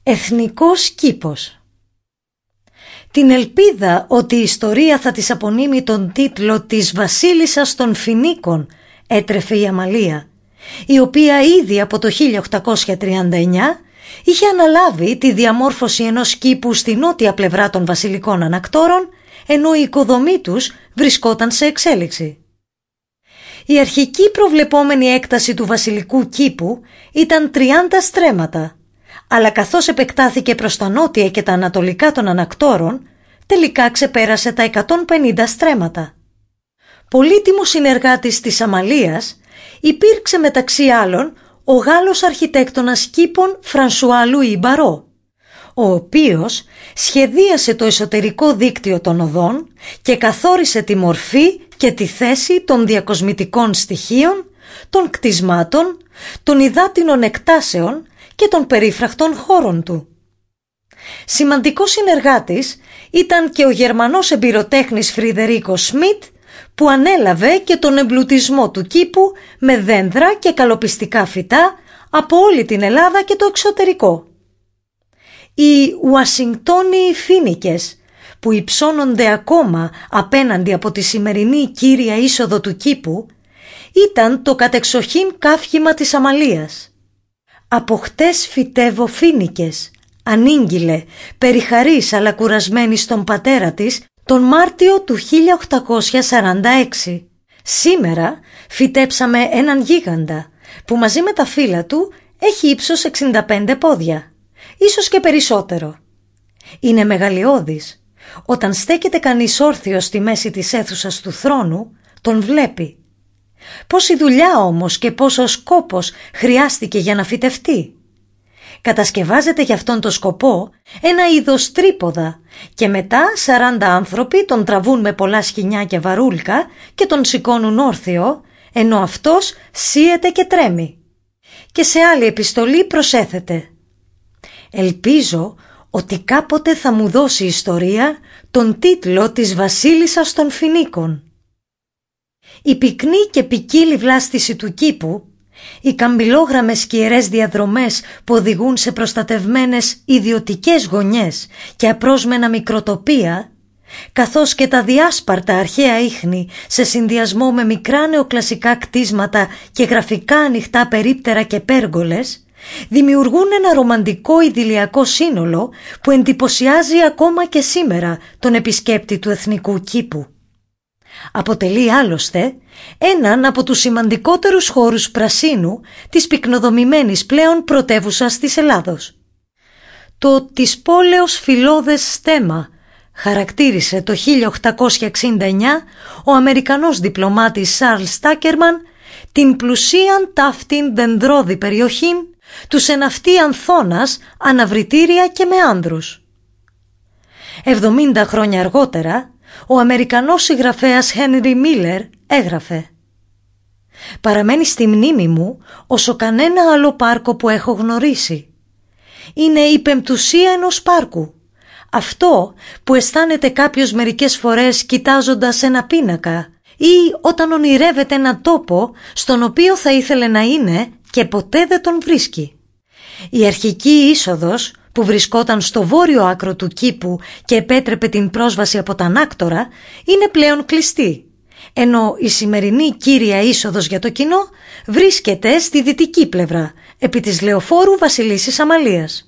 Εθνικός κήπος. Την ελπίδα ότι η ιστορία θα της απονείμει τον τίτλο της βασίλισσας των Φινίκων έτρεφε η Αμαλία, η οποία ήδη από το 1839 είχε αναλάβει τη διαμόρφωση ενός κήπου στη νότια πλευρά των βασιλικών ανακτόρων, ενώ η οικοδομή τους βρισκόταν σε εξέλιξη. Η αρχική προβλεπόμενη έκταση του βασιλικού κήπου ήταν 30 στρέμματα, αλλά καθώς επεκτάθηκε προς τα νότια και τα ανατολικά των ανακτόρων, τελικά ξεπέρασε τα 150 στρέμματα. Πολύτιμος συνεργάτης της Αμαλίας υπήρξε μεταξύ άλλων ο Γάλλος αρχιτέκτονας κήπων Φρανσουά Λουί Μπαρό, ο οποίος σχεδίασε το εσωτερικό δίκτυο των οδών και καθόρισε τη μορφή και τη θέση των διακοσμητικών στοιχείων, των κτισμάτων, των υδάτινων εκτάσεων και των περίφραχτων χώρων του. Σημαντικός συνεργάτης ήταν και ο Γερμανός εμπειροτέχνης Φριδερίκο Σμιτ, που ανέλαβε και τον εμπλουτισμό του κήπου με δέντρα και καλοπιστικά φυτά από όλη την Ελλάδα και το εξωτερικό. Οι Ουασιγκτόνιοι φοίνικες, που υψώνονται ακόμα απέναντι από τη σημερινή κύρια είσοδο του κήπου, ήταν το κατεξοχήν καύχημα της Αμαλίας. «Από χτες φυτεύω φοίνικες», ανήγγειλε περιχαρής αλλά κουρασμένη στον πατέρα της τον Μάρτιο του 1846. «Σήμερα φυτέψαμε έναν γίγαντα που μαζί με τα φύλλα του έχει ύψος 65 πόδια, ίσως και περισσότερο. Είναι μεγαλειώδης. Όταν στέκεται κανείς όρθιος στη μέση της αίθουσας του θρόνου, τον βλέπει. Πόση δουλειά όμως και πόσος κόπος χρειάστηκε για να φυτευτεί. Κατασκευάζεται για αυτόν τον σκοπό ένα είδος τρίποδα και μετά 40 άνθρωποι τον τραβούν με πολλά σκοινιά και βαρούλκα και τον σηκώνουν όρθιο, ενώ αυτός σύεται και τρέμει». Και σε άλλη επιστολή προσέθεται: «Ελπίζω ότι κάποτε θα μου δώσει η ιστορία τον τίτλο της βασίλισσας των Φινίκων». Η πυκνή και ποικίλη βλάστηση του κήπου, οι καμπυλόγραμμες και ιερές διαδρομές που οδηγούν σε προστατευμένες ιδιωτικές γωνιές και απρόσμενα μικροτοπία, καθώς και τα διάσπαρτα αρχαία ίχνη σε συνδυασμό με μικρά νεοκλασικά κτίσματα και γραφικά ανοιχτά περίπτερα και πέργολες, δημιουργούν ένα ρομαντικό ιδηλιακό σύνολο που εντυπωσιάζει ακόμα και σήμερα τον επισκέπτη του εθνικού κήπου. Αποτελεί άλλωστε έναν από τους σημαντικότερους χώρους πρασίνου της πυκνοδομημένης πλέον πρωτεύουσας της Ελλάδος. Το «της πόλεως φυλλώδες στέμμα» χαρακτήρισε το 1869 ο Αμερικανός διπλωμάτης Σαρλ Στάκερμαν την πλουσίαν ταύτην δενδρώδη περιοχήν του σεναυτή ανθώνας, αναβριτήρια και με άνδρους. 70 χρόνια αργότερα ο Αμερικανός συγγραφέας Χένρι Μίλερ έγραφε: «Παραμένει στη μνήμη μου όσο κανένα άλλο πάρκο που έχω γνωρίσει. Είναι η πεμπτουσία ενός πάρκου, αυτό που αισθάνεται κάποιος μερικές φορές κοιτάζοντας ένα πίνακα ή όταν ονειρεύεται ένα τόπο στον οποίο θα ήθελε να είναι και ποτέ δεν τον βρίσκει. Η αρχική είσοδος που βρισκόταν στο βόρειο άκρο του κήπου και επέτρεπε την πρόσβαση από τα ανάκτορα είναι πλέον κλειστή, ενώ η σημερινή κύρια είσοδος για το κοινό βρίσκεται στη δυτική πλευρά, επί της λεωφόρου Βασιλίσσης Αμαλίας».